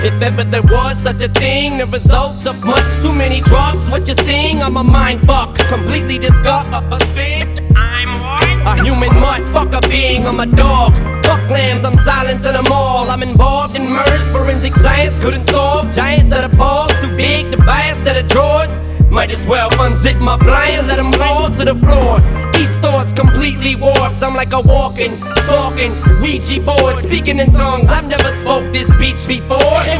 If ever there was such a thing, the results of much too many drugs. What you're seeing, I'm a mind fuck, completely disgusted. I'm what? A human motherfucker being, I'm a dog. Fuck lambs, I'm silencing them all. I'm involved in murders, forensic science couldn't solve. Giant set of balls, too big to buy a set of drawers. Might as well unzip my blind, let them fall to the floor. Each thought's completely warped. I'm like a walking, talking Ouija board, speaking in tongues. I've never spoke this speech before.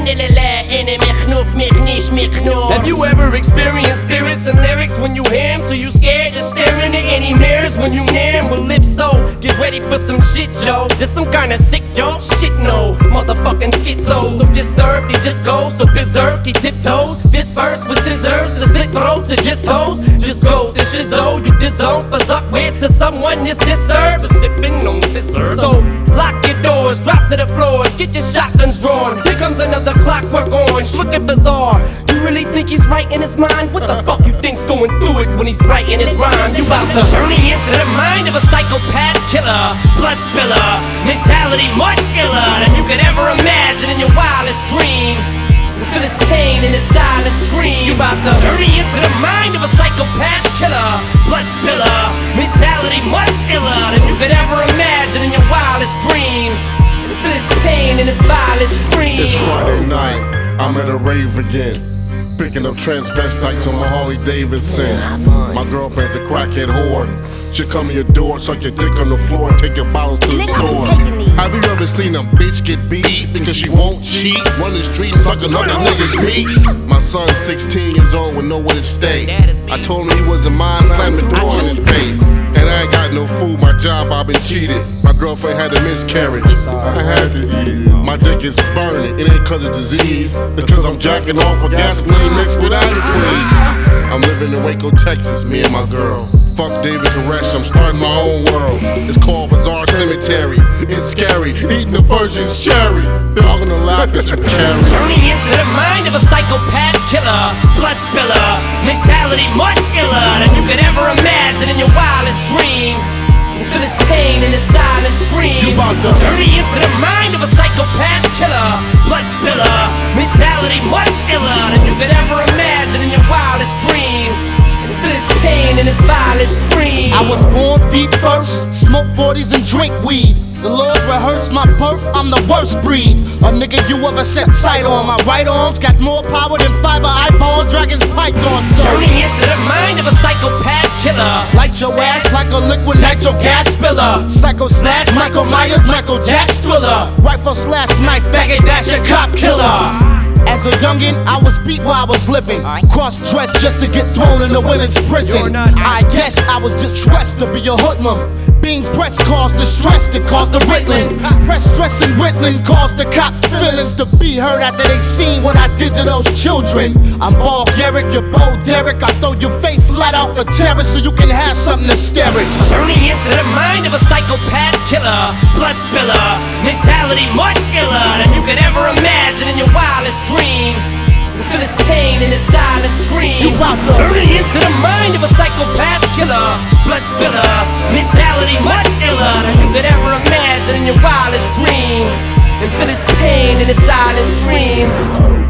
Have you ever experienced spirits and lyrics when you hear them? So you scared to stare into any mirrors when you near them? Well, if so, get ready for some shit, Joe. Just some kind of sick joke? Shit, no, motherfucking schizo. So disturbed, he just goes so berserk, he tiptoes. This verse with scissors, the slit throats are just hoes. Just go the shizzo, you disown for suck with to someone that's disturbed. So sipping on scissors. So lock your doors, drop to the floors, get your shotguns drawn. Here comes another clockwork orange, looking bizarre. You really think he's right in his mind? What the fuck you think's going through it when he's writing his rhyme? You about to turn me into the mind of a psychopath killer, blood spiller, mentality much iller than you could ever imagine in your wildest dreams. You feel his pain and his silent scream. You about to turn me into the mind of a psychopath killer, blood spiller, mentality much iller than you could ever imagine in your wildest dreams. You feel his pain and his violent scream. It's Friday night, I'm at a rave again, picking up transvestites on my Harley Davidson. My girlfriend's a crackhead whore. She'll come to your door, suck your dick on the floor, and take your bottles to the store. Have you ever seen a bitch get beat because she won't cheat? Run the street and suck another nigga's meat? My son's 16 years old with nowhere to stay. I told him he wasn't mine, slammed the door in his face. And I ain't got no food, my job, I've been cheated. My girlfriend had a miscarriage, I had to eat it. My dick is burning, it ain't cause of disease, because I'm jacking off with gasoline mixed with antifreeze. I'm living in Waco, Texas, me and my girl. Fuck David Koresh, I'm starting my own world. It's called Bizarre Cemetery. It's scary, eating the virgin's cherry. They're all gonna laugh at you, carry. Turning into the mind of a psychopath killer, blood spiller, mentality much iller than you could ever imagine in your wildest dreams. You feel his pain and his silent screams. You about to turn me into the mind of a psychopath killer, blood spiller, mentality much iller than you could ever imagine in your wildest dreams. You feel his pain and his violent screams. I was born feet first, smoke 40s and drink weed. The Lord rehearsed my birth, I'm the worst breed. A nigga you ever set sight on. My right arm's got more power than fiber iPhone, Dragon's Python. Turning into the mind of a psychopath killer. Light your ass like a liquid nitro gas spiller. Psycho slash Michael Myers, Michael Jack's Thriller. Rifle slash knife, faggot, that's your cop killer. As a youngin', I was beat while I was living. Cross-dressed just to get thrown in the women's prison. I guess I was just dressed to be a hoodlum. Being pressed caused the stress that caused the riddling. Press stress and riddling caused the cops' feelings to be hurt after they seen what I did to those children. I'm vulgaric, you're Bo Derek. I throw your face flat off the terrace so you can have something to stare at. Turning into the mind of a psychopath killer, blood spiller, mentality much iller than you could ever imagine in your wildest dreams. You feel his pain and his silent screams. Turning into the mind of a psychopath killer, blood spiller, mentality much iller than you could ever imagine in your wildest dreams. And feel his pain and his silent screams.